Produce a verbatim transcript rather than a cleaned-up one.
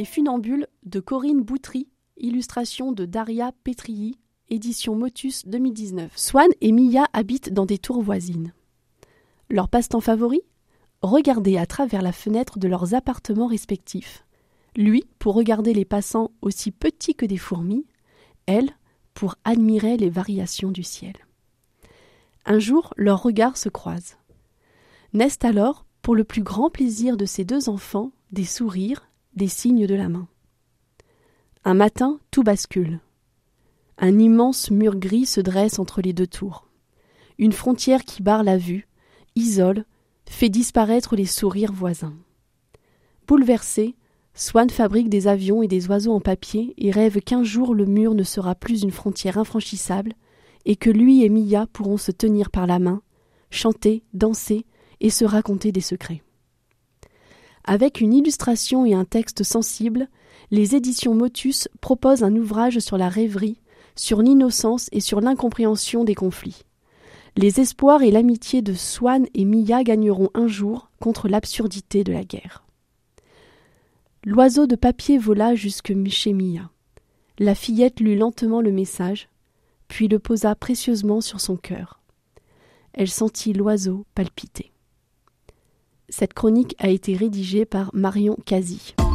Funambules de Corinne Boutry, illustration de Daria Petrilli, édition Motus deux mille dix-neuf. Swan et Mia habitent dans des tours voisines. Leur passe-temps favori ? Regarder à travers la fenêtre de leurs appartements respectifs. Lui, pour regarder les passants aussi petits que des fourmis, elle, pour admirer les variations du ciel. Un jour, leurs regards se croisent. Naissent alors, pour le plus grand plaisir de ces deux enfants, des sourires, des signes de la main. Un matin, tout bascule. Un immense mur gris se dresse entre les deux tours. Une frontière qui barre la vue, isole, fait disparaître les sourires voisins. Bouleversé, Swan fabrique des avions et des oiseaux en papier et rêve qu'un jour le mur ne sera plus une frontière infranchissable et que lui et Mia pourront se tenir par la main, chanter, danser et se raconter des secrets. Avec une illustration et un texte sensible, les éditions Motus proposent un ouvrage sur la rêverie, sur l'innocence et sur l'incompréhension des conflits. Les espoirs et l'amitié de Swan et Mia gagneront un jour contre l'absurdité de la guerre. L'oiseau de papier vola jusque chez Mia. La fillette lut lentement le message, puis le posa précieusement sur son cœur. Elle sentit l'oiseau palpiter. Cette chronique a été rédigée par Marion Kazi.